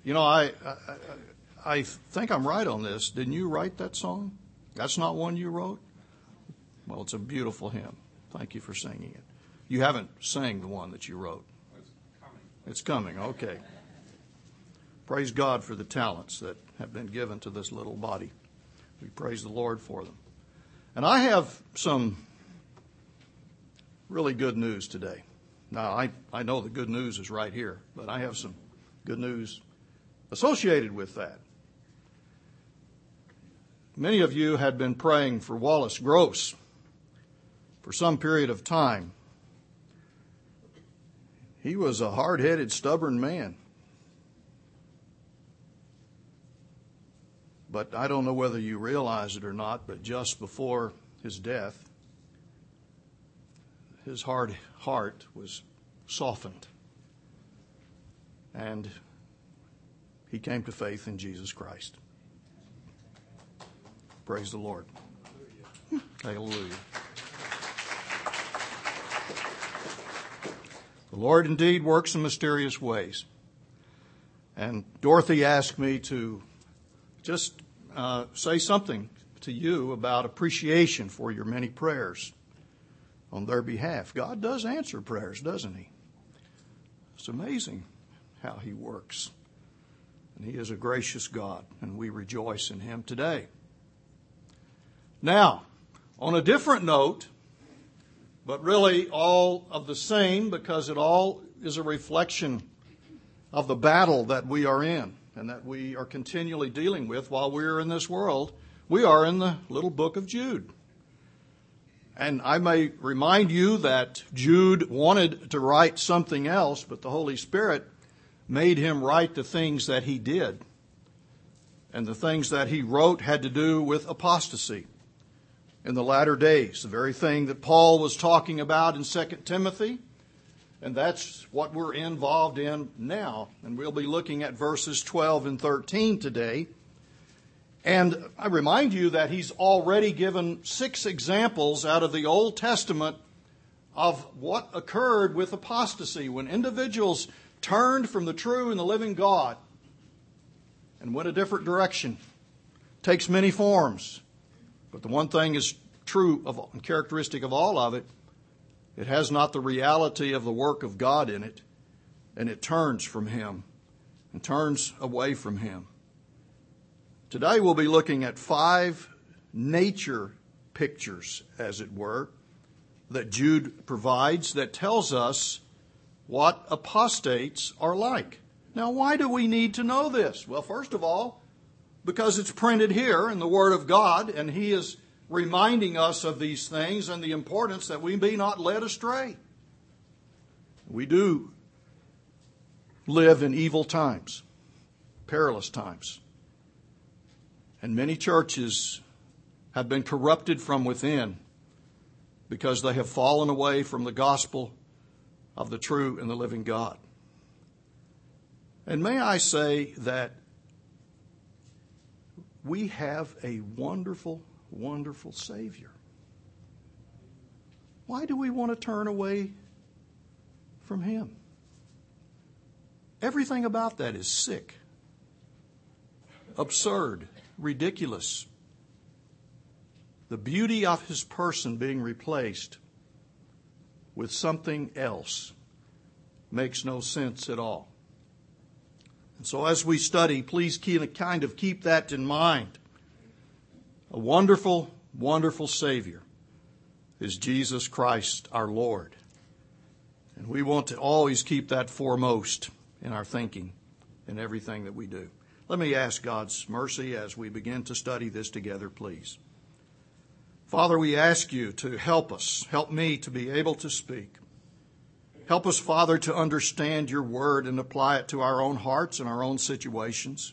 You know, I think I'm right on this. Didn't you write that song? That's not one you wrote? Well, it's a beautiful hymn. Thank you for singing it. You haven't sang the one that you wrote. It's coming. Okay. Praise God for the talents that have been given to this little body. We praise the Lord for them. And I have some really good news today. Now, I know the good news is right here, but I have some good news associated with that. Many of you had been praying for Wallace Gross for some period of time. He was a hard-headed, stubborn man. But I don't know whether you realize it or not, but just before his death, his hard heart was softened. And he came to faith in Jesus Christ. Praise the Lord. Hallelujah. The Lord indeed works in mysterious ways. And Dorothy asked me to just say something to you about appreciation for your many prayers on their behalf. God does answer prayers, doesn't He? It's amazing how He works. And He is a gracious God, and we rejoice in Him today. Now, on a different note, but really all of the same, because it all is a reflection of the battle that we are in and that we are continually dealing with while we're in this world. We are in the little book of Jude. And I may remind you that Jude wanted to write something else, but the Holy Spirit made him write the things that he did. And the things that he wrote had to do with apostasy in the latter days, the very thing that Paul was talking about in 2 Timothy. And that's what we're involved in now. And we'll be looking at verses 12 and 13 today. And I remind you that he's already given 6 examples out of the Old Testament of what occurred with apostasy, when individuals turned from the true and the living God and went a different direction. It takes many forms. But the one thing is true and characteristic of all of it: it has not the reality of the work of God in it, and it turns from Him and turns away from Him. Today we'll be looking at 5 nature pictures, as it were, that Jude provides that tells us what apostates are like. Now, why do we need to know this? Well, first of all, because it's printed here in the Word of God, and He is reminding us of these things and the importance that we be not led astray. We do live in evil times, perilous times. And many churches have been corrupted from within because they have fallen away from the gospel of the true and the living God. And may I say that we have a wonderful, wonderful Savior. Why do we want to turn away from Him? Everything about that is sick, absurd, ridiculous. The beauty of His person being replaced with something else makes no sense at all. And so as we study, please kind of keep that in mind. A wonderful, wonderful Savior is Jesus Christ our Lord. And we want to always keep that foremost in our thinking in everything that we do. Let me ask God's mercy as we begin to study this together, please. Father, we ask You to help us. Help me to be able to speak. Help us, Father, to understand Your Word and apply it to our own hearts and our own situations.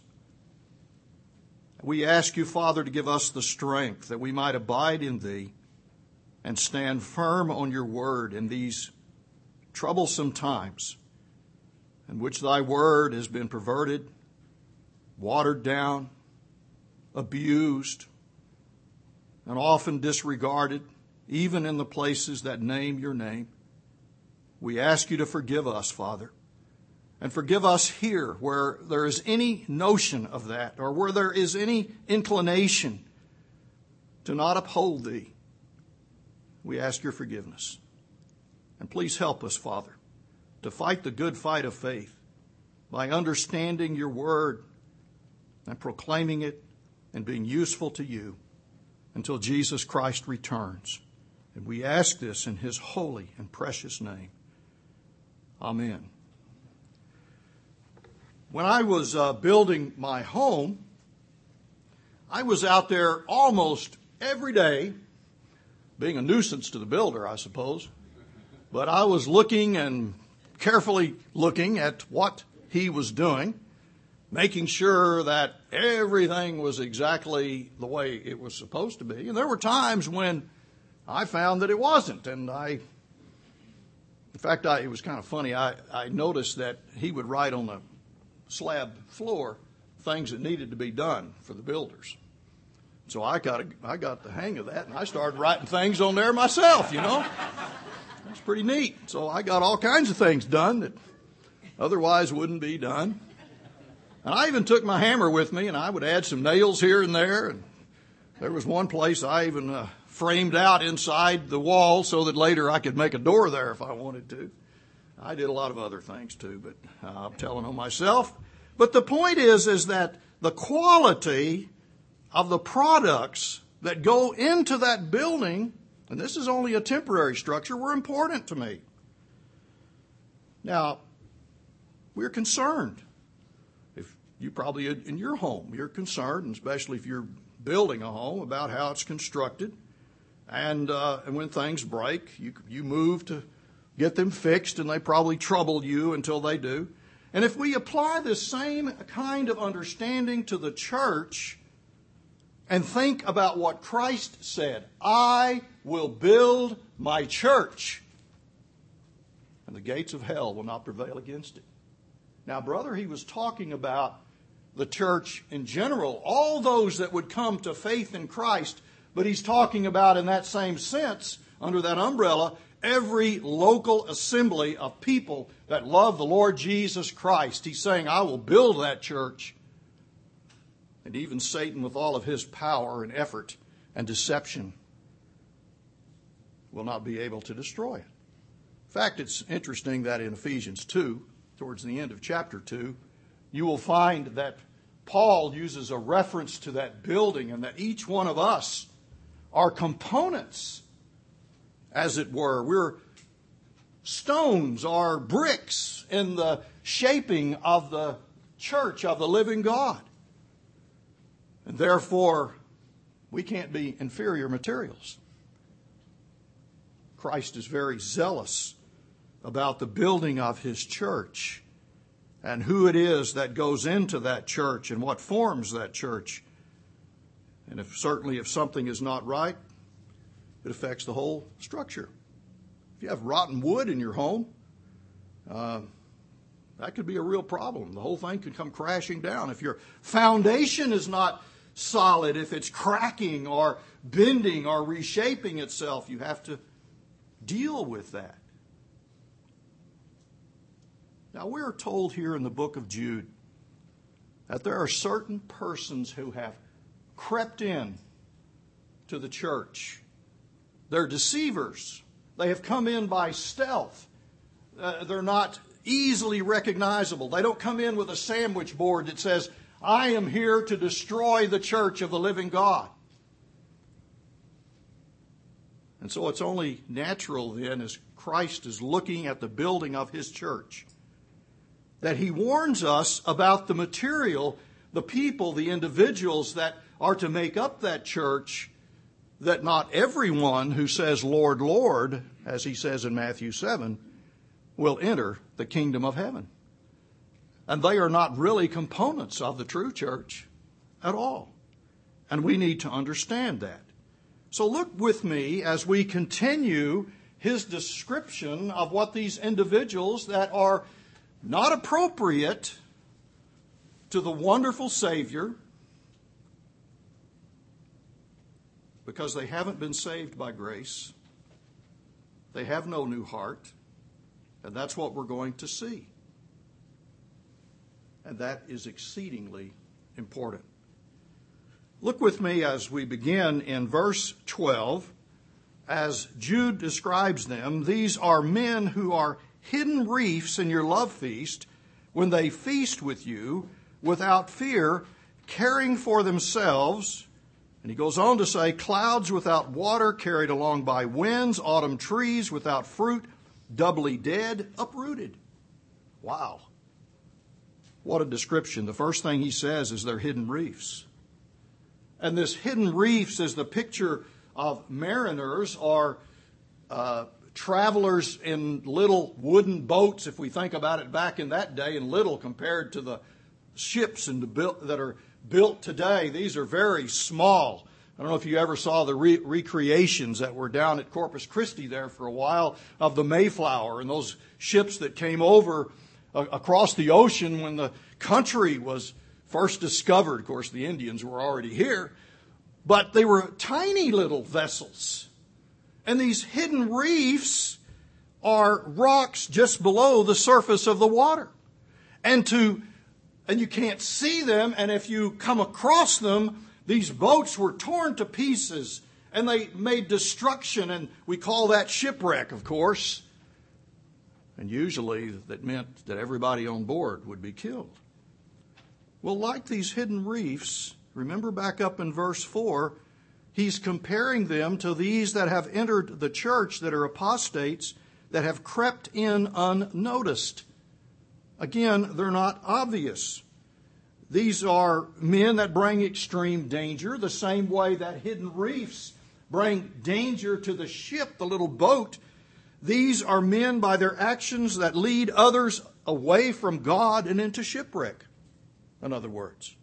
We ask You, Father, to give us the strength that we might abide in Thee and stand firm on Your Word in these troublesome times in which Thy Word has been perverted, watered down, abused, and often disregarded, even in the places that name Your name. We ask You to forgive us, Father, And forgive us here where there is any notion of that, or where there is any inclination to not uphold Thee. We ask Your forgiveness. And please help us, Father, to fight the good fight of faith by understanding Your Word and proclaiming it and being useful to You until Jesus Christ returns. And we ask this in His holy and precious name. Amen. When I was building my home, I was out there almost every day, being a nuisance to the builder, I suppose. But I was looking and carefully looking at what he was doing, making sure that everything was exactly the way it was supposed to be. And there were times when I found that it wasn't. And it was kind of funny. I noticed that he would write on the slab floor things that needed to be done for the builders. So I got the hang of that, and I started writing things on there myself, That's pretty neat. So I got all kinds of things done that otherwise wouldn't be done. And I even took my hammer with me, and I would add some nails here and there. And there was one place I even framed out inside the wall so that later I could make a door there if I wanted to. I did a lot of other things too, but I'm telling on myself. But the point is that the quality of the products that go into that building, and this is only a temporary structure, were important to me. Now, we're concerned. If you probably in your home, you're concerned, and especially if you're building a home, about how it's constructed. And when things break, you move to get them fixed, and they probably trouble you until they do. And if we apply the same kind of understanding to the church and think about what Christ said, I will build my church, and the gates of hell will not prevail against it. Now, brother, he was talking about the church in general, all those that would come to faith in Christ, but he's talking about, in that same sense, under that umbrella, every local assembly of people that love the Lord Jesus Christ. He's saying, I will build that church. And even Satan, with all of his power and effort and deception, will not be able to destroy it. In fact, it's interesting that in Ephesians 2, towards the end of chapter 2, you will find that Paul uses a reference to that building, and that each one of us are components, as it were. We're stones or bricks in the shaping of the church of the living God. And therefore, we can't be inferior materials. Christ is very zealous about the building of His church and who it is that goes into that church and what forms that church. And certainly if something is not right, it affects the whole structure. If you have rotten wood in your home, that could be a real problem. The whole thing could come crashing down. If your foundation is not solid, if it's cracking or bending or reshaping itself, you have to deal with that. Now, we're told here in the book of Jude that there are certain persons who have crept in to the church. They're deceivers. They have come in by stealth. They're not easily recognizable. They don't come in with a sandwich board that says, I am here to destroy the church of the living God. And so it's only natural then, as Christ is looking at the building of His church, that He warns us about the material, the people, the individuals that are to make up that church, that not everyone who says, Lord, Lord, as He says in Matthew 7, will enter the kingdom of heaven. And they are not really components of the true church at all. And we need to understand that. So look with me as we continue his description of what these individuals that are not appropriate to the wonderful Savior, because they haven't been saved by grace. They have no new heart. And that's what we're going to see. And that is exceedingly important. Look with me as we begin in verse 12. As Jude describes them, these are men who are hidden reefs in your love feast when they feast with you without fear, caring for themselves. And he goes on to say, clouds without water, carried along by winds, autumn trees without fruit, doubly dead, uprooted. Wow. What a description. The first thing he says is they're hidden reefs. And this hidden reefs is the picture of mariners or travelers in little wooden boats, if we think about it back in that day, and little compared to the ships that are built today. These are very small. I don't know if you ever saw the recreations that were down at Corpus Christi there for a while of the Mayflower and those ships that came over across the ocean when the country was first discovered. Of course, the Indians were already here, but they were tiny little vessels. And these hidden reefs are rocks just below the surface of the water. And you can't see them, and if you come across them, these boats were torn to pieces, and they made destruction, and we call that shipwreck, of course. And usually that meant that everybody on board would be killed. Well, like these hidden reefs, remember back up in verse 4, he's comparing them to these that have entered the church that are apostates, that have crept in unnoticed. Again, they're not obvious. These are men that bring extreme danger, the same way that hidden reefs bring danger to the ship, the little boat. These are men by their actions that lead others away from God and into shipwreck, in other words.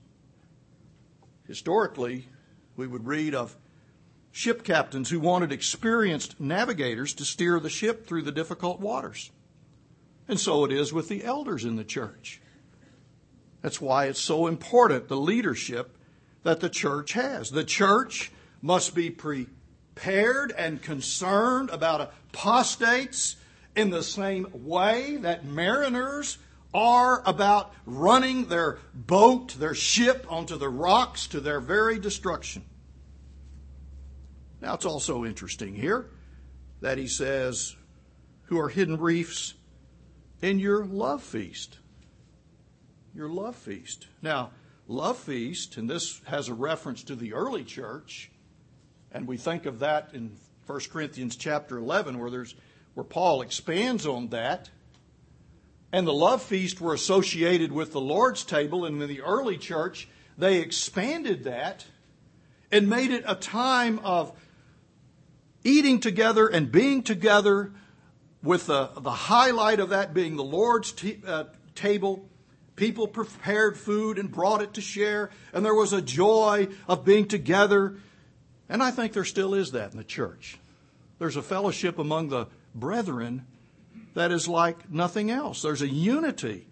Historically, we would read of ship captains who wanted experienced navigators to steer the ship through the difficult waters. And so it is with the elders in the church. That's why it's so important, the leadership that the church has. The church must be prepared and concerned about apostates in the same way that mariners are about running their boat, their ship, onto the rocks to their very destruction. Now, it's also interesting here that he says, who are hidden reefs in your love feast. Your love feast. Now, love feast, and this has a reference to the early church, and we think of that in 1 Corinthians chapter 11 where Paul expands on that. And the love feast were associated with the Lord's table, and in the early church they expanded that and made it a time of eating together and being together, with the highlight of that being the Lord's table. People prepared food and brought it to share, and there was a joy of being together. And I think there still is that in the church. There's a fellowship among the brethren that is like nothing else. There's a unity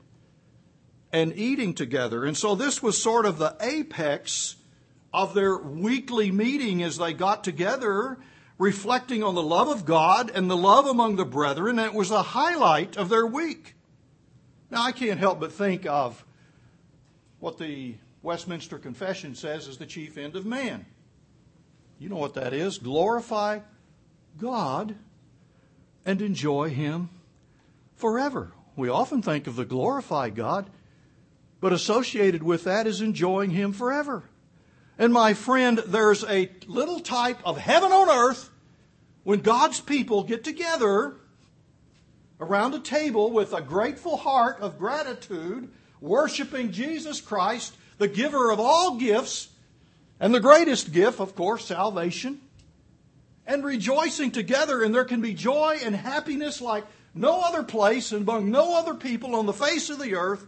and eating together. And so this was sort of the apex of their weekly meeting as they got together, reflecting on the love of God and the love among the brethren. And it was the highlight of their week. Now, I can't help but think of what the Westminster Confession says is the chief end of man. You know what that is? Glorify God and enjoy Him forever. We often think of the glorify God, but associated with that is enjoying Him forever. And my friend, there's a little type of heaven on earth when God's people get together around a table with a grateful heart of gratitude, worshiping Jesus Christ, the giver of all gifts, and the greatest gift, of course, salvation, and rejoicing together. And there can be joy and happiness like no other place and among no other people on the face of the earth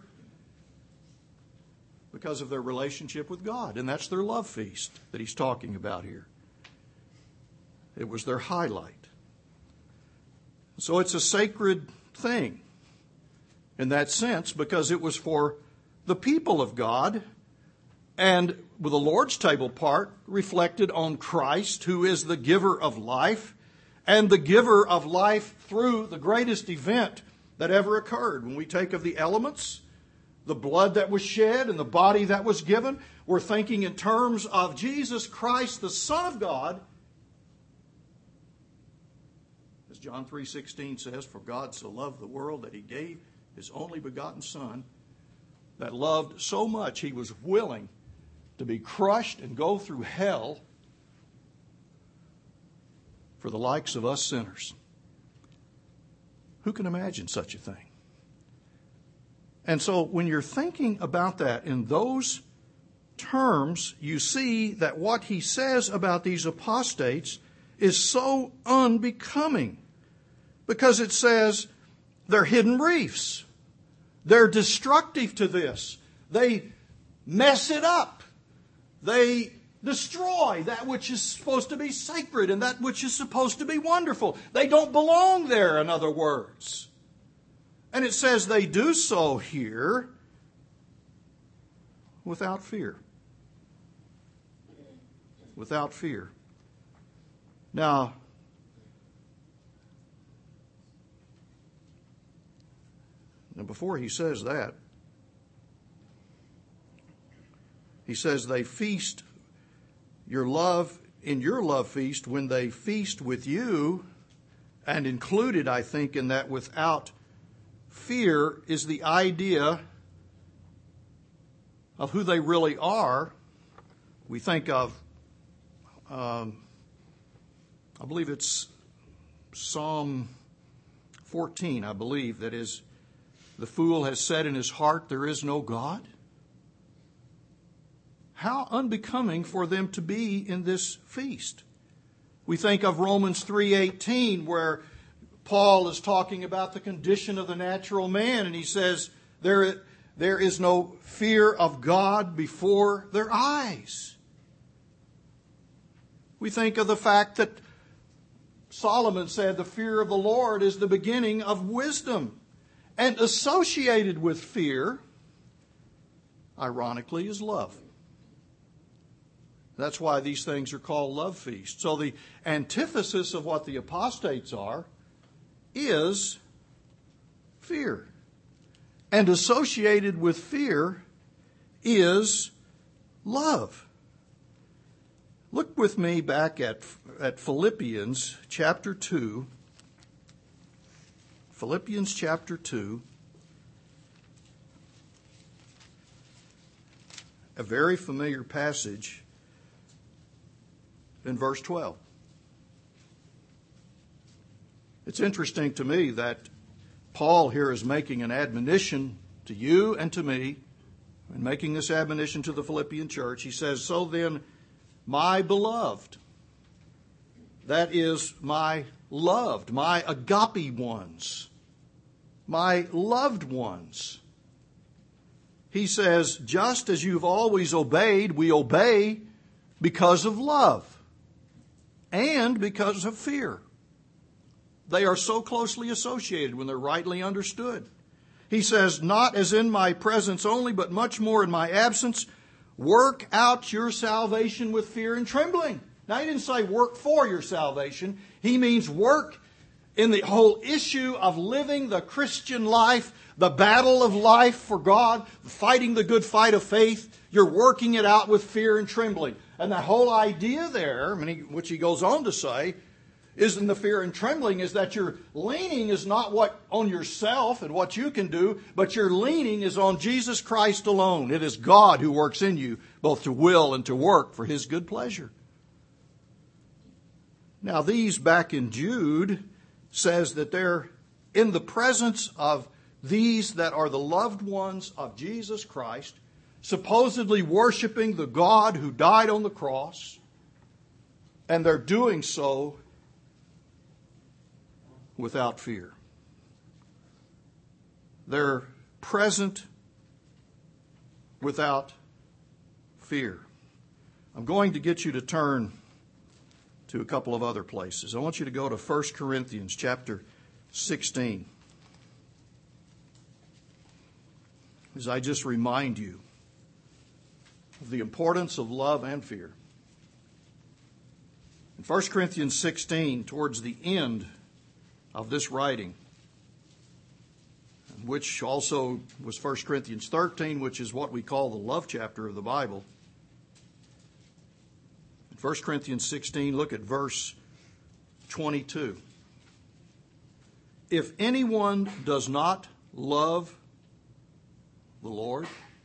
because of their relationship with God. And that's their love feast that he's talking about here. It was their highlight. So it's a sacred thing in that sense because it was for the people of God, and with the Lord's table part reflected on Christ, who is the giver of life, and the giver of life through the greatest event that ever occurred. When we take of the elements the blood that was shed and the body that was given. We're thinking in terms of Jesus Christ, the Son of God. As John 3:16 says, for God so loved the world that he gave his only begotten Son, that loved so much he was willing to be crushed and go through hell for the likes of us sinners. Who can imagine such a thing? And so when you're thinking about that in those terms, you see that what he says about these apostates is so unbecoming, because it says they're hidden reefs. They're destructive to this. They mess it up. They destroy that which is supposed to be sacred and that which is supposed to be wonderful. They don't belong there, in other words. And it says they do so here without fear. Without fear. Now, before he says that, he says they feast your love in your love feast when they feast with you, and included, I think, in that without fear is the idea of who they really are. We think of, I believe it's Psalm 14, I believe, that is, the fool has said in his heart, there is no God. How unbecoming for them to be in this feast. We think of Romans 3:18, where Paul is talking about the condition of the natural man, and he says, there is no fear of God before their eyes. We think of the fact that Solomon said the fear of the Lord is the beginning of wisdom. And associated with fear, ironically, is love. That's why these things are called love feasts. So the antithesis of what the apostates are is fear. And associated with fear is love. Look with me back at Philippians chapter 2. Philippians chapter 2. A very familiar passage in verse 12. It's interesting to me that Paul here is making an admonition to you and to me, and making this admonition to the Philippian church. He says, so then, my beloved, that is my loved, my agape ones, my loved ones. He says, just as you've always obeyed, we obey because of love and because of fear. They are so closely associated when they're rightly understood. He says, not as in my presence only, but much more in my absence, work out your salvation with fear and trembling. Now, he didn't say work for your salvation. He means work in the whole issue of living the Christian life, the battle of life for God, fighting the good fight of faith. You're working it out with fear and trembling. And the whole idea there, which he goes on to say, is in the fear and trembling, is that your leaning is not on yourself and what you can do, but your leaning is on Jesus Christ alone. It is God who works in you both to will and to work for his good pleasure. Now, these back in Jude says that they're in the presence of these that are the loved ones of Jesus Christ, supposedly worshiping the God who died on the cross, and they're doing so without fear. They're present without fear. I'm going to get you to turn to a couple of other places. I want you to go to 1 Corinthians chapter 16. As I just remind you of the importance of love and fear. In 1 Corinthians 16, towards the end of this writing, which also was 1 Corinthians 13, which is what we call the love chapter of the Bible. In 1 Corinthians 16, look at verse 22. If anyone does not love the Lord,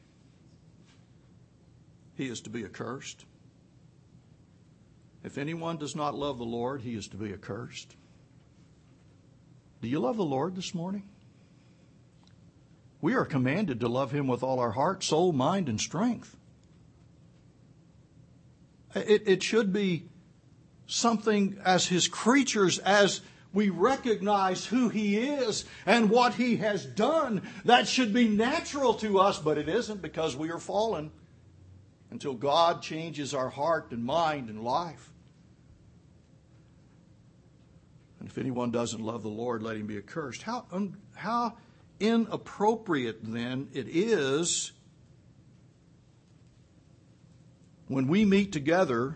he is to be accursed. If anyone does not love the Lord, he is to be accursed. Do you love the Lord this morning? We are commanded to love Him with all our heart, soul, mind, and strength. It should be something as His creatures, as we recognize who He is and what He has done, that should be natural to us, but it isn't, because we are fallen, until God changes our heart and mind and life. And if anyone doesn't love the Lord, let him be accursed. How inappropriate then it is when we meet together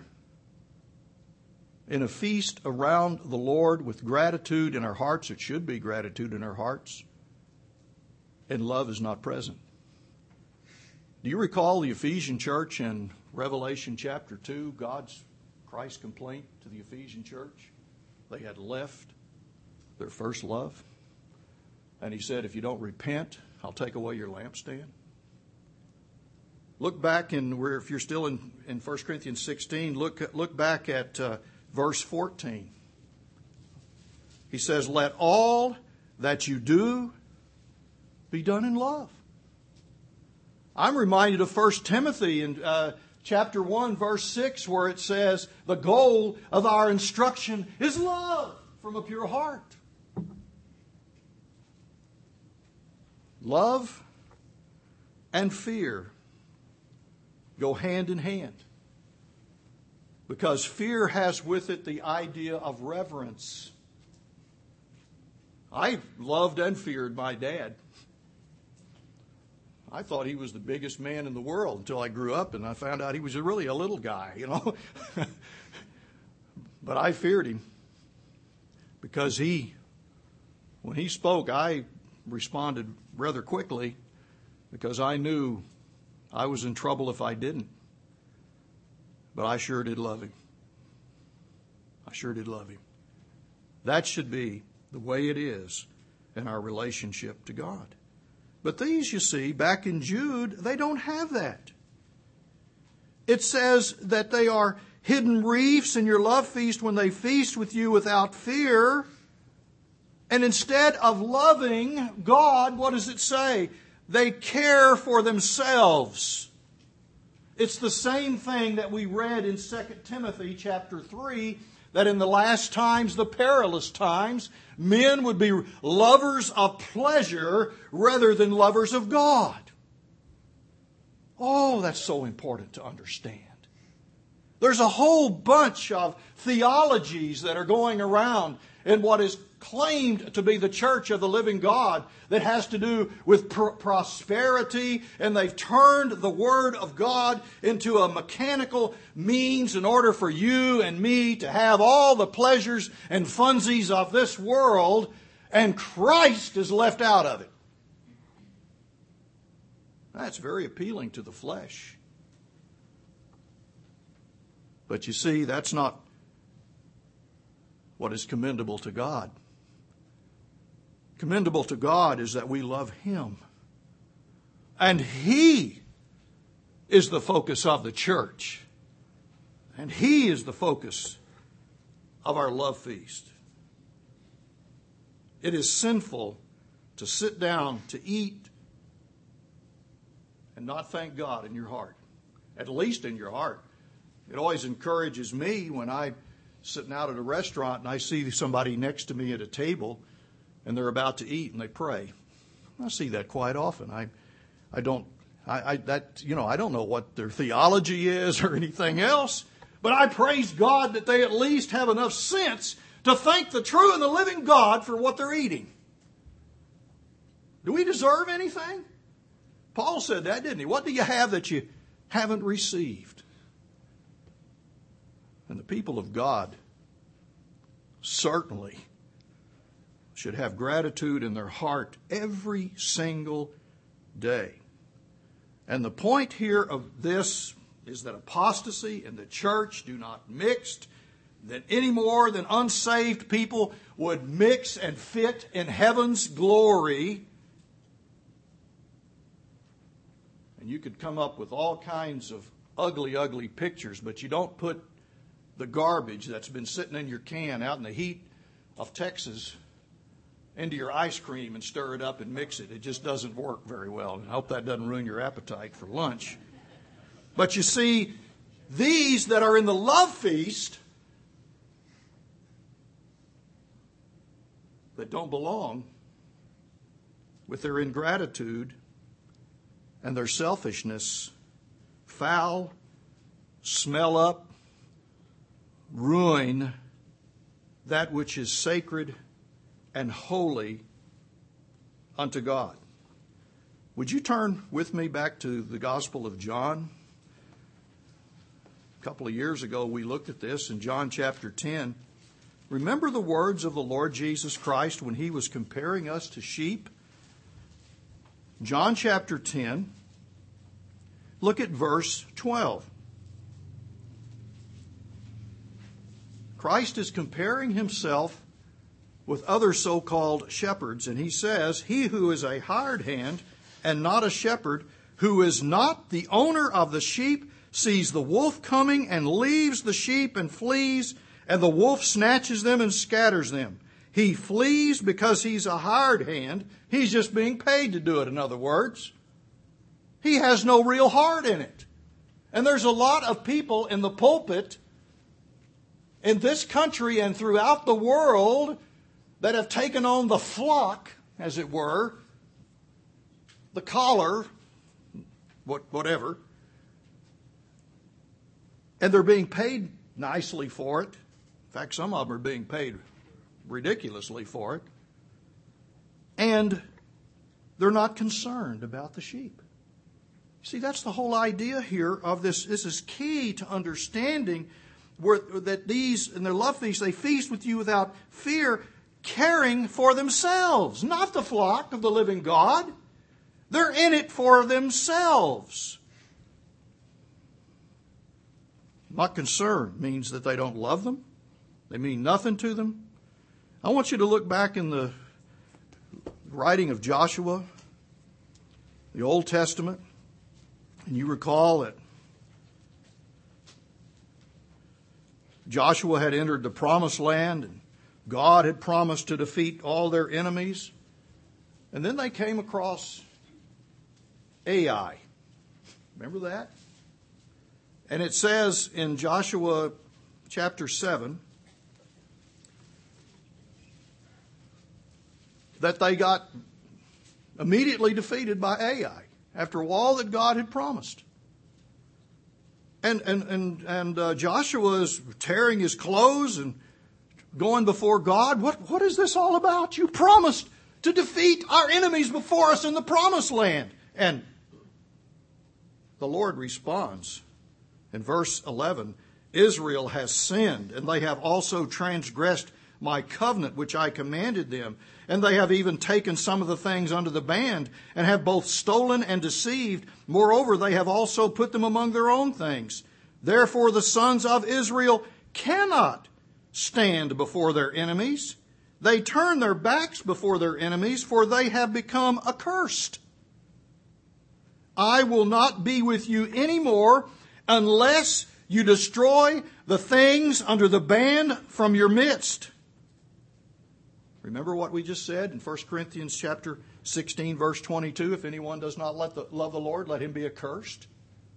in a feast around the Lord with gratitude in our hearts. It should be gratitude in our hearts, and love is not present. Do you recall the Ephesian church in Revelation chapter 2, Christ's complaint to the Ephesian church? They had left their first love. And he said, if you don't repent, I'll take away your lampstand. Look back if you're still in 1 Corinthians 16, look back at verse 14. He says, let all that you do be done in love. I'm reminded of 1 Timothy in chapter 1, verse 6, where it says, the goal of our instruction is love from a pure heart. Love and fear go hand in hand, because fear has with it the idea of reverence. I loved and feared my dad. I thought he was the biggest man in the world until I grew up and I found out he was really a little guy, But I feared him because when he spoke, I responded rather quickly because I knew I was in trouble if I didn't. But I sure did love him. I sure did love him. That should be the way it is in our relationship to God. But these, you see, back in Jude, they don't have that. It says that they are hidden reefs in your love feast when they feast with you without fear. And instead of loving God, what does it say? They care for themselves. It's the same thing that we read in 2 Timothy chapter 3, that in the last times, the perilous times, men would be lovers of pleasure rather than lovers of God. Oh, that's so important to understand. There's a whole bunch of theologies that are going around in what is claimed to be the church of the living God that has to do with prosperity, and they've turned the Word of God into a mechanical means in order for you and me to have all the pleasures and funsies of this world, and Christ is left out of it. That's very appealing to the flesh. But you see, that's not what is commendable to God. Commendable to God is that we love Him. And He is the focus of the church. And He is the focus of our love feast. It is sinful to sit down to eat and not thank God in your heart. At least in your heart. It always encourages me when I'm sitting out at a restaurant and I see somebody next to me at a table and they're about to eat and they pray. I see that quite often. I don't know what their theology is or anything else, but I praise God that they at least have enough sense to thank the true and the living God for what they're eating. Do we deserve anything? Paul said that, didn't he? What do you have that you haven't received? And the people of God certainly should have gratitude in their heart every single day. And the point here of this is that apostasy and the church do not mix, that any more than unsaved people would mix and fit in heaven's glory. And you could come up with all kinds of ugly, ugly pictures, but you don't put the garbage that's been sitting in your can out in the heat of Texas into your ice cream and stir it up and mix it. It just doesn't work very well. And I hope that doesn't ruin your appetite for lunch. But you see, these that are in the love feast that don't belong, with their ingratitude and their selfishness, foul, smell up, ruin that which is sacred and holy unto God. Would you turn with me back to the Gospel of John? A couple of years ago we looked at this in John chapter 10. Remember the words of the Lord Jesus Christ when he was comparing us to sheep? John chapter 10, look at verse 12. Christ is comparing himself with other so-called shepherds, and he says, "He who is a hired hand and not a shepherd, who is not the owner of the sheep, sees the wolf coming and leaves the sheep and flees, and the wolf snatches them and scatters them. He flees because he's a hired hand." He's just being paid to do it, in other words. He has no real heart in it. And there's a lot of people in the pulpit in this country and throughout the world that have taken on the flock, as it were, the collar, whatever, and they're being paid nicely for it. In fact, some of them are being paid ridiculously for it. And they're not concerned about the sheep. See, that's the whole idea here of this. This is key to understanding that these, in their love feast, they feast with you without fear, caring for themselves, not the flock of the living God. They're in it for themselves. Not concerned means that they don't love them. They mean nothing to them. I want you to look back in the writing of Joshua, the Old Testament, and you recall that Joshua had entered the promised land and God had promised to defeat all their enemies. And then they came across Ai. Remember that? And it says in Joshua chapter 7 that they got immediately defeated by Ai after all that God had promised. And Joshua is tearing his clothes and going before God. What is this all about? You promised to defeat our enemies before us in the promised land. And the Lord responds in verse 11, Israel has sinned, and they have also transgressed my covenant which I commanded them. And they have even taken some of the things under the band, and have both stolen and deceived. Moreover, they have also put them among their own things. Therefore the sons of Israel cannot stand before their enemies. They turn their backs before their enemies, for they have become accursed. I will not be with you anymore unless you destroy the things under the band from your midst. Remember what we just said in 1 Corinthians chapter 16, verse 22, if anyone does not love the Lord, let him be accursed.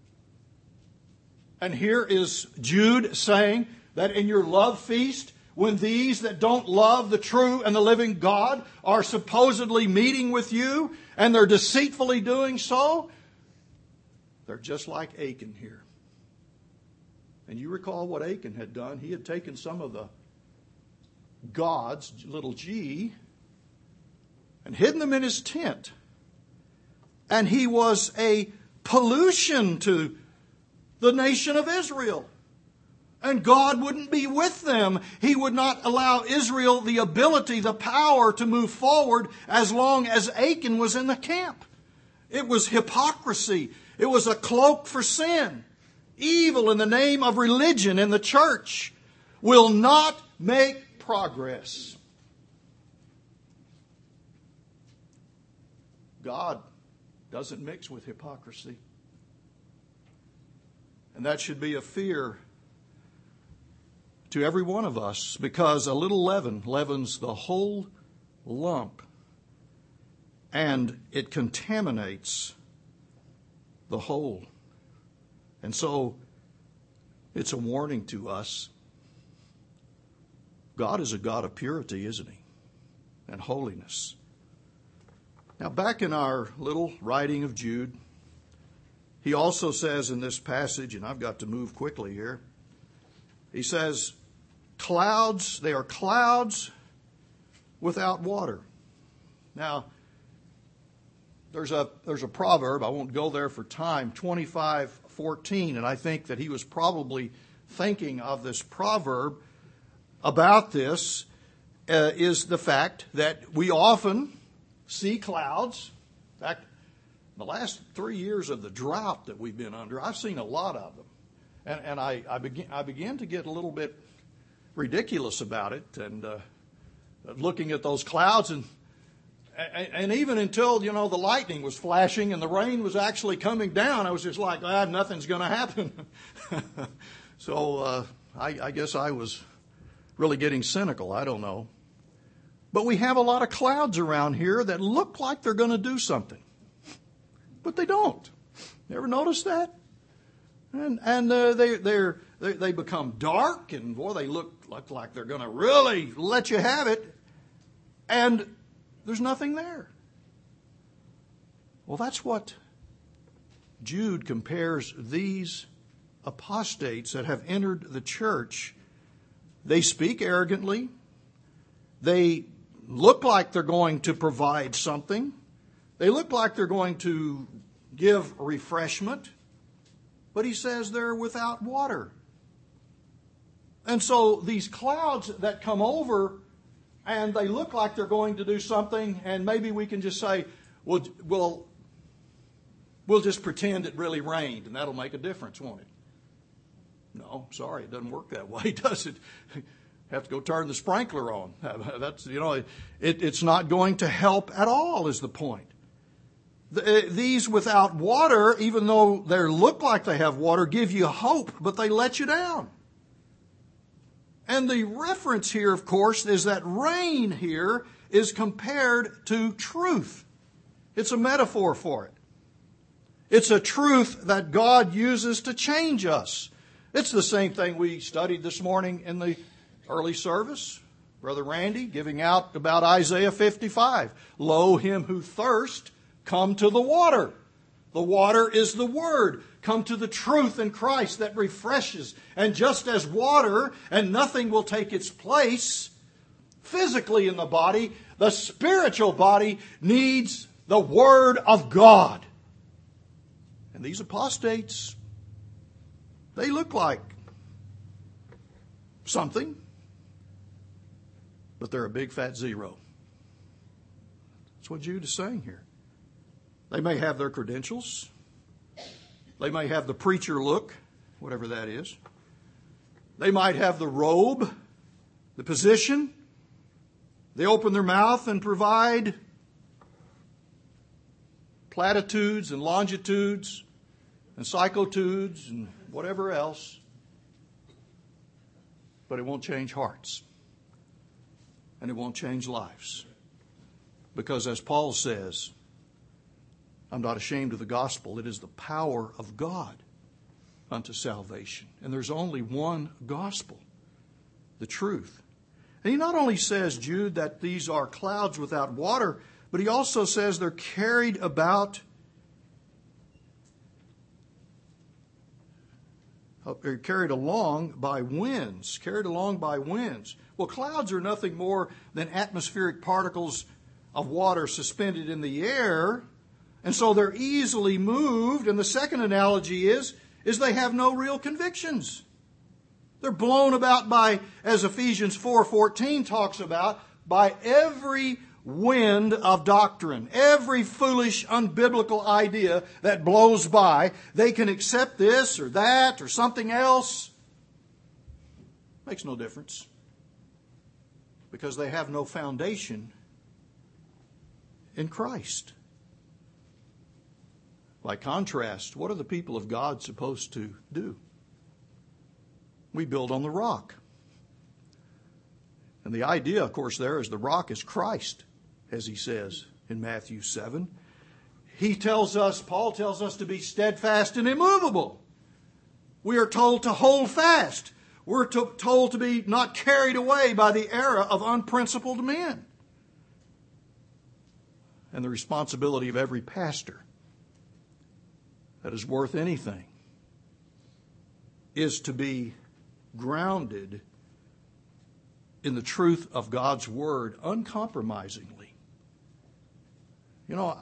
And here is Jude saying that in your love feast, when these that don't love the true and the living God are supposedly meeting with you, and they're deceitfully doing so, they're just like Achan here. And you recall what Achan had done. He had taken some of the gods, little g, and hidden them in his tent. And he was a pollution to the nation of Israel. And God wouldn't be with them. He would not allow Israel the ability, the power to move forward as long as Achan was in the camp. It was hypocrisy. It was a cloak for sin. Evil in the name of religion and the church will not make progress. God doesn't mix with hypocrisy. And that should be a fear to every one of us, because a little leaven leavens the whole lump, and it contaminates the whole. And so it's a warning to us. God is a God of purity, isn't He? And holiness. Now, back in our little writing of Jude, he also says in this passage, and I've got to move quickly here, he says, clouds, they are clouds without water. Now, there's a proverb, I won't go there for time, 25:14, and I think that he was probably thinking of this proverb about this, is the fact that we often see clouds. In fact, the last 3 years of the drought that we've been under, I've seen a lot of them. And I began to get a little bit ridiculous about it, and looking at those clouds, and even until, the lightning was flashing and the rain was actually coming down, I was just like, nothing's going to happen. So I guess I was really getting cynical. I don't know. But we have a lot of clouds around here that look like they're going to do something, but they don't. You ever notice that? And they become dark, and boy, they look like they're going to really let you have it, and there's nothing there. Well, that's what Jude compares these apostates that have entered the church. They speak arrogantly. They look like they're going to provide something. They look like they're going to give refreshment. But he says they're without water. And so these clouds that come over and they look like they're going to do something, and maybe we can just say, we'll just pretend it really rained, and that'll make a difference, won't it? No, sorry, it doesn't work that way, does it? Have to go turn the sprinkler on. That's, it's not going to help at all, is the point. These without water, even though they look like they have water, give you hope, but they let you down. And the reference here, of course, is that rain here is compared to truth. It's a metaphor for it. It's a truth that God uses to change us. It's the same thing we studied this morning in the early service. Brother Randy giving out about Isaiah 55. Lo, him who thirsts, come to the water. The water is the Word. Come to the truth in Christ that refreshes. And just as water and nothing will take its place physically in the body, the spiritual body needs the Word of God. And these apostates, they look like something, but they're a big fat zero. That's what Jude is saying here. They may have their credentials. They may have the preacher look, whatever that is. They might have the robe, the position. They open their mouth and provide platitudes and longitudes and cyclotudes and whatever else. But it won't change hearts. And it won't change lives. Because as Paul says, I'm not ashamed of the gospel. It is the power of God unto salvation. And there's only one gospel, the truth. And he not only says, Jude, that these are clouds without water, but he also says they're carried about, they're carried along by winds. Carried along by winds. Well, clouds are nothing more than atmospheric particles of water suspended in the air. And so they're easily moved. And the second analogy is they have no real convictions. They're blown about by, as Ephesians 4:14 talks about, by every wind of doctrine, every foolish, unbiblical idea that blows by. They can accept this or that or something else. Makes no difference, because they have no foundation in Christ. By contrast, what are the people of God supposed to do? We build on the rock. And the idea, of course, there is the rock is Christ, as he says in Matthew 7. Paul tells us to be steadfast and immovable. We are told to hold fast. We're told to be not carried away by the error of unprincipled men. And the responsibility of every pastor that is worth anything is to be grounded in the truth of God's Word uncompromisingly. You know,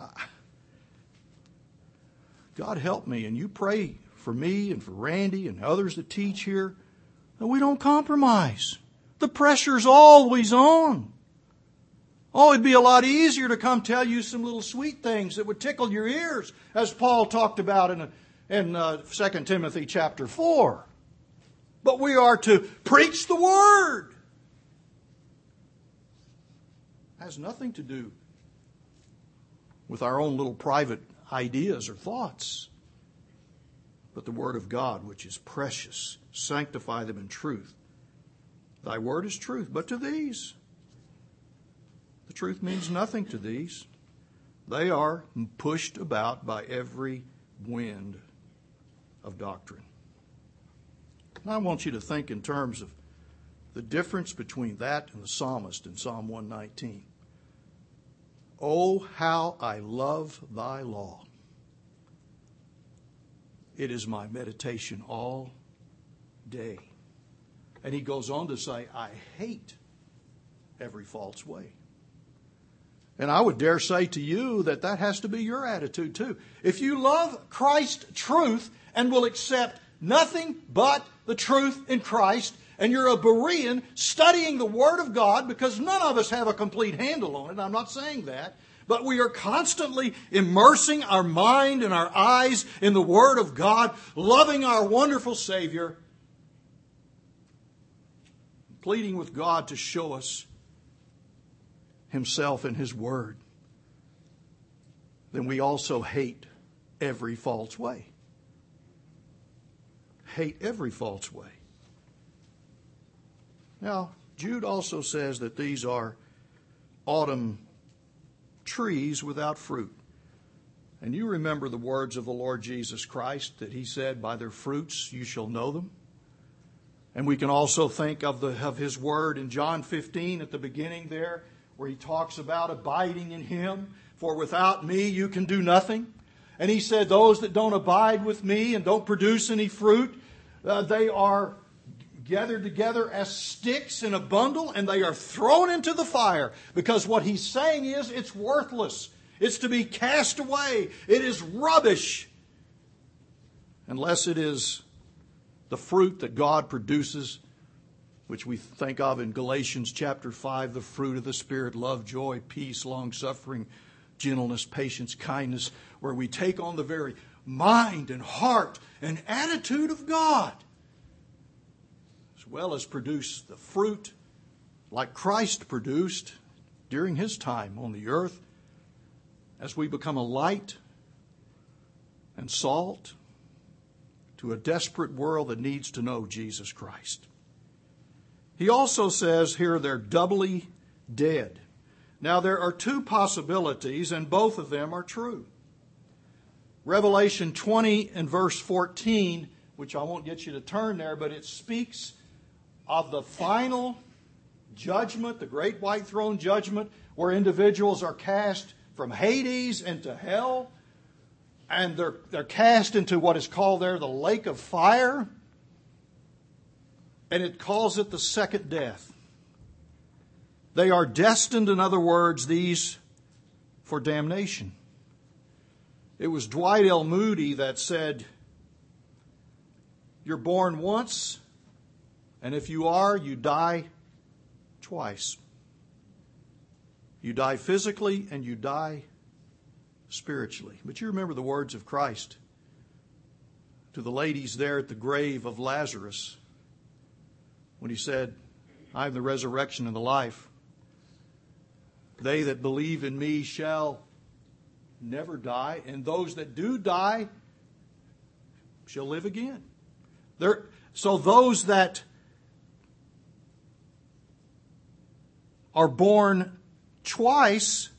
God help me, and you pray for me and for Randy and others that teach here, that we don't compromise. The pressure's always on. Oh, it'd be a lot easier to come tell you some little sweet things that would tickle your ears, as Paul talked about in 2 Timothy chapter 4. But we are to preach the Word. It has nothing to do with our own little private ideas or thoughts, but the Word of God, which is precious. Sanctify them in truth. Thy Word is truth, but to these, the truth means nothing to these. They are pushed about by every wind of doctrine. And I want you to think in terms of the difference between that and the psalmist in Psalm 119. Oh, how I love thy law. It is my meditation all day. And he goes on to say, I hate every false way. And I would dare say to you that that has to be your attitude too. If you love Christ's truth and will accept nothing but the truth in Christ, and you're a Berean studying the Word of God, because none of us have a complete handle on it, I'm not saying that, but we are constantly immersing our mind and our eyes in the Word of God, loving our wonderful Savior, pleading with God to show us Himself in His Word, then we also hate every false way. Hate every false way. Now, Jude also says that these are autumn trees without fruit. And you remember the words of the Lord Jesus Christ that He said, by their fruits you shall know them. And we can also think of His word in John 15 at the beginning there, where He talks about abiding in Him. For without me you can do nothing. And He said, those that don't abide with me and don't produce any fruit, they are gathered together as sticks in a bundle, and they are thrown into the fire. Because what He's saying is, it's worthless. It's to be cast away. It is rubbish. Unless it is the fruit that God produces, which we think of in Galatians chapter 5, the fruit of the Spirit, love, joy, peace, long-suffering, gentleness, patience, kindness, where we take on the very mind and heart and attitude of God, as well as produce the fruit like Christ produced during His time on the earth, as we become a light and salt to a desperate world that needs to know Jesus Christ. He also says here they're doubly dead. Now there are two possibilities, and both of them are true. Revelation 20 and verse 14, which I won't get you to turn there, but it speaks of the final judgment, the great white throne judgment, where individuals are cast from Hades into hell, and they're cast into what is called there the lake of fire, and it calls it the second death. They are destined, in other words, these for damnation. It was Dwight L. Moody that said, you're born once And if you are, you die twice. You die physically and you die spiritually. But you remember the words of Christ to the ladies there at the grave of Lazarus when he said, I am the resurrection and the life. They that believe in me shall never die, and those that do die shall live again. So those that are born twice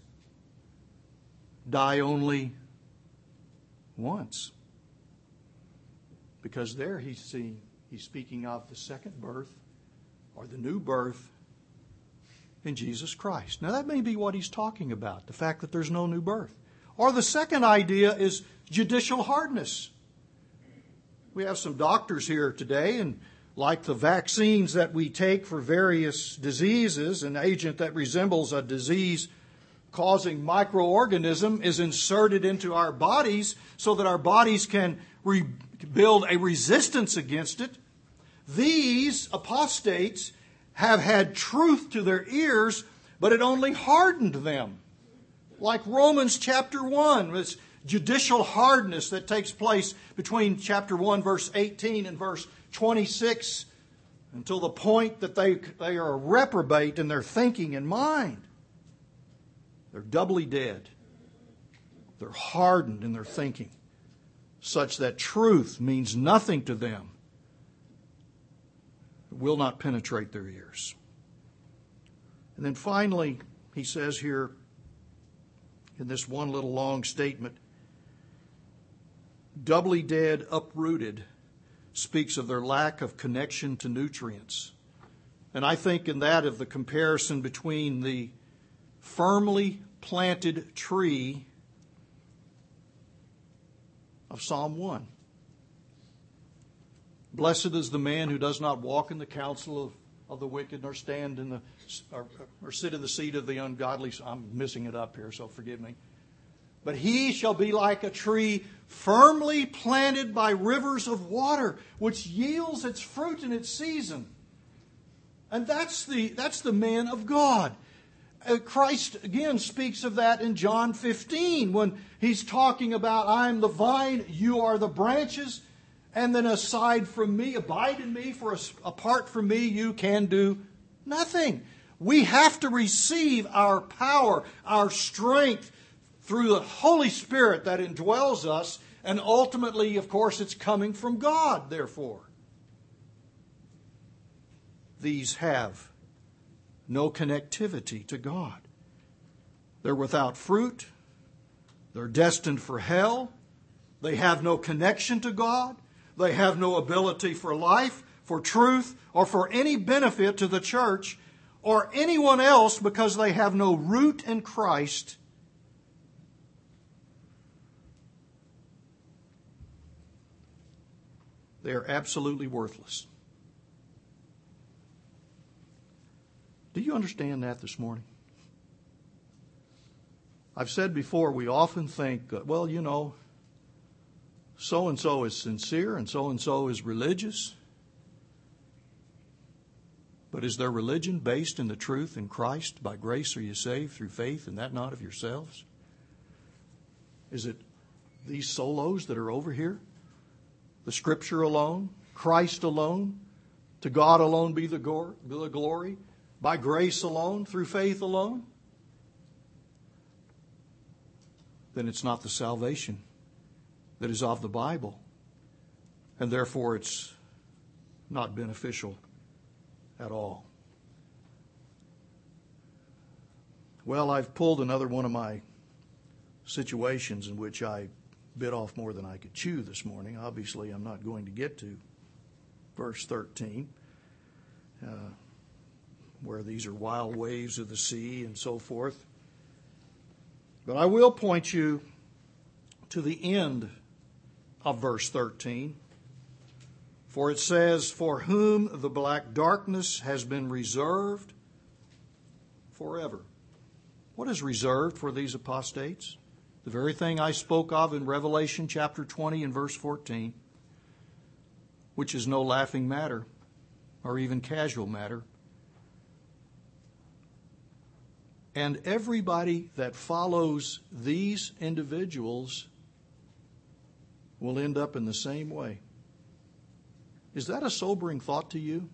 die only once. Because there he's speaking of the second birth or the new birth in Jesus Christ. Now that may be what he's talking about, the fact that there's no new birth. Or the second idea is judicial hardness. We have some doctors here today, and like the vaccines that we take for various diseases, an agent that resembles a disease-causing microorganism is inserted into our bodies so that our bodies can build a resistance against it. These apostates have had truth to their ears, but it only hardened them. Like Romans chapter 1, this judicial hardness that takes place between chapter 1, verse 18 and verse 26, until the point that they are a reprobate in their thinking and mind. They're doubly dead. They're hardened in their thinking, such that truth means nothing to them. It will not penetrate their ears. And then finally, he says here in this one little long statement, doubly dead, uprooted, speaks of their lack of connection to nutrients. And I think in that of the comparison between the firmly planted tree of Psalm 1. Blessed is the man who does not walk in the counsel of the wicked, nor stand in the or sit in the seat of the ungodly. I'm missing it up here, so forgive me. But he shall be like a tree firmly planted by rivers of water, which yields its fruit in its season. And that's the man of God. Christ again speaks of that in John 15 when he's talking about, I am the vine, you are the branches, and then aside from me, abide in me, for apart from me you can do nothing. We have to receive our power, our strength through the Holy Spirit that indwells us, and ultimately, of course, it's coming from God, therefore. These have no connectivity to God. They're without fruit. They're destined for hell. They have no connection to God. They have no ability for life, for truth, or for any benefit to the church or anyone else because they have no root in Christ. They are absolutely worthless. Do you understand that this morning? I've said before, we often think, well, you know, so-and-so is sincere and so-and-so is religious. But is their religion based in the truth in Christ? By grace are you saved through faith, and that not of yourselves? Is it these solos that are over here? The Scripture alone? Christ alone? To God alone be the glory? By grace alone? Through faith alone? Then it's not the salvation that is of the Bible. And therefore it's not beneficial at all. Well, I've pulled another one of my situations in which I bit off more than I could chew this morning. Obviously, I'm not going to get to verse 13, where these are wild waves of the sea and so forth. But I will point you to the end of verse 13. For it says, for whom the black darkness has been reserved forever. What is reserved for these apostates? The very thing I spoke of in Revelation chapter 20 and verse 14, which is no laughing matter. or even casual matter. And everybody that follows these individuals will end up in the same way. Is that a sobering thought to you?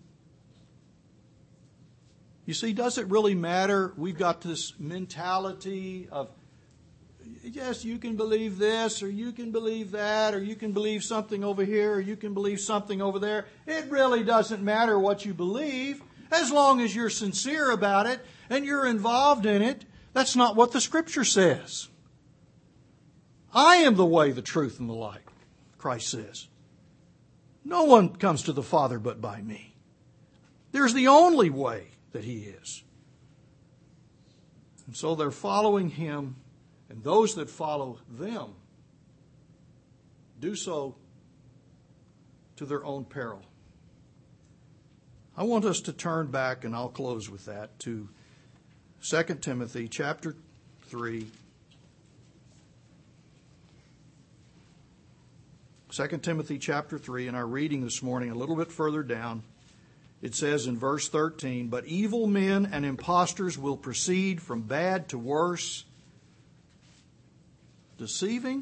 You see, does it really matter? We've got this mentality of, yes, you can believe this, or you can believe that, or you can believe something over here, or you can believe something over there. It really doesn't matter what you believe, as long as you're sincere about it and you're involved in it. That's not what the Scripture says. I am the way, the truth, and the life, Christ says. No one comes to the Father but by me. There's the only way that He is. And so they're following Him, and those that follow them do so to their own peril. I want us to turn back, and I'll close with that, to 2 Timothy chapter 3. 2 Timothy chapter 3, in our reading this morning, a little bit further down, it says in verse 13, "But evil men and impostors will proceed from bad to worse, deceiving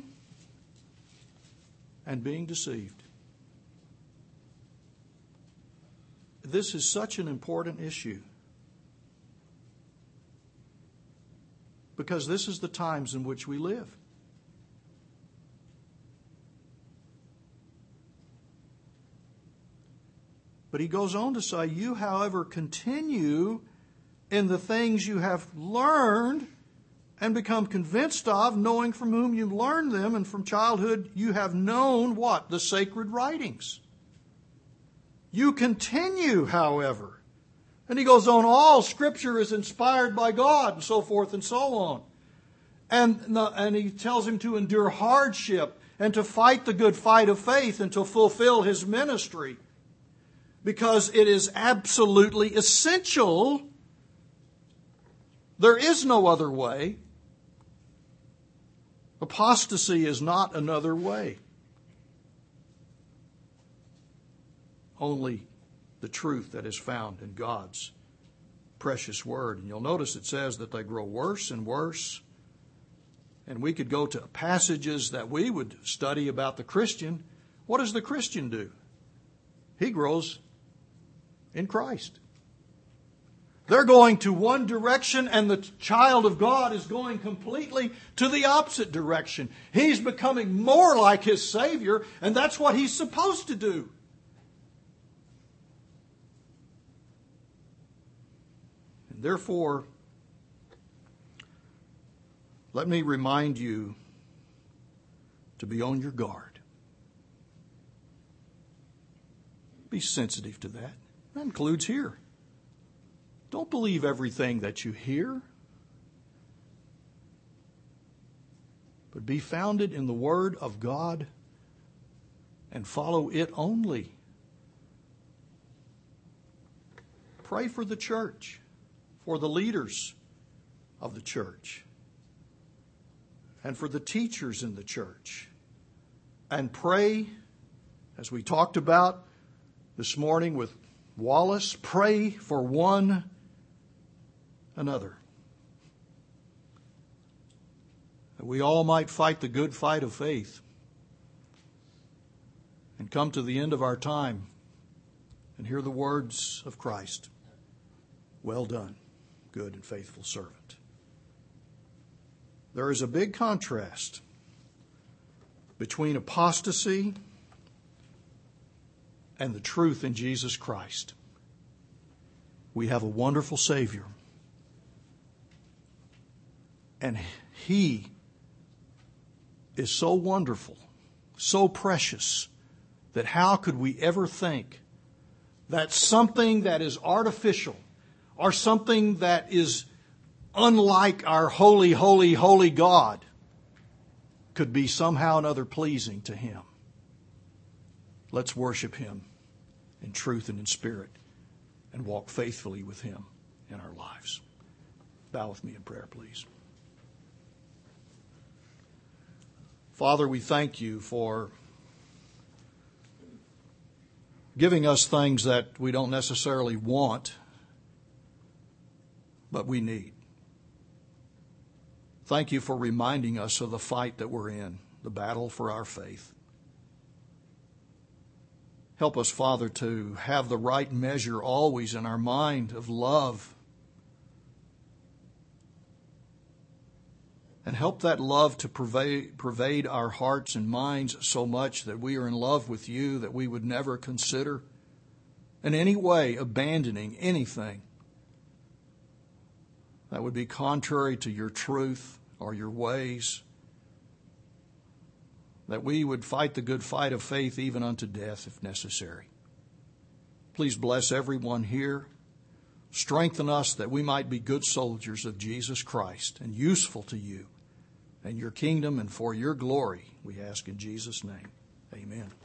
and being deceived." This is such an important issue, because this is the times in which we live. But he goes on to say, you, however, continue in the things you have learned and become convinced of, knowing from whom you learned them, and from childhood you have known what? The sacred writings. You continue, however. And he goes on, all Scripture is inspired by God, and so forth and so on. And he tells him to endure hardship and to fight the good fight of faith and to fulfill his ministry. Because it is absolutely essential. There is no other way. Apostasy is not another way. Only the truth that is found in God's precious word. And you'll notice it says that they grow worse and worse. And we could go to passages that we would study about the Christian. What does the Christian do? He grows in Christ. They're going to one direction, and the child of God is going completely to the opposite direction. He's becoming more like his Savior, and that's what he's supposed to do. And therefore, let me remind you to be on your guard. Be sensitive to that. That includes here. Don't believe everything that you hear, but be founded in the Word of God and follow it only. Pray for the church, for the leaders of the church, and for the teachers in the church. And pray, as we talked about this morning with Wallace, pray for one another, that we all might fight the good fight of faith and come to the end of our time and hear the words of Christ. Well done, good and faithful servant. There is a big contrast between apostasy and the truth in Jesus Christ. We have a wonderful Savior. And He is so wonderful, so precious, that how could we ever think that something that is artificial or something that is unlike our holy, holy, holy God could be somehow or another pleasing to Him? Let's worship Him in truth and in spirit and walk faithfully with Him in our lives. Bow with me in prayer, please. Father, we thank You for giving us things that we don't necessarily want, but we need. Thank you for reminding us of the fight that we're in, the battle for our faith. Help us, Father, to have the right measure always in our mind of love. And help that love to pervade our hearts and minds so much that we are in love with you, that we would never consider in any way abandoning anything that would be contrary to your truth or your ways, that we would fight the good fight of faith even unto death if necessary. Please bless everyone here. Strengthen us that we might be good soldiers of Jesus Christ and useful to you and your kingdom and for your glory, we ask in Jesus' name. Amen.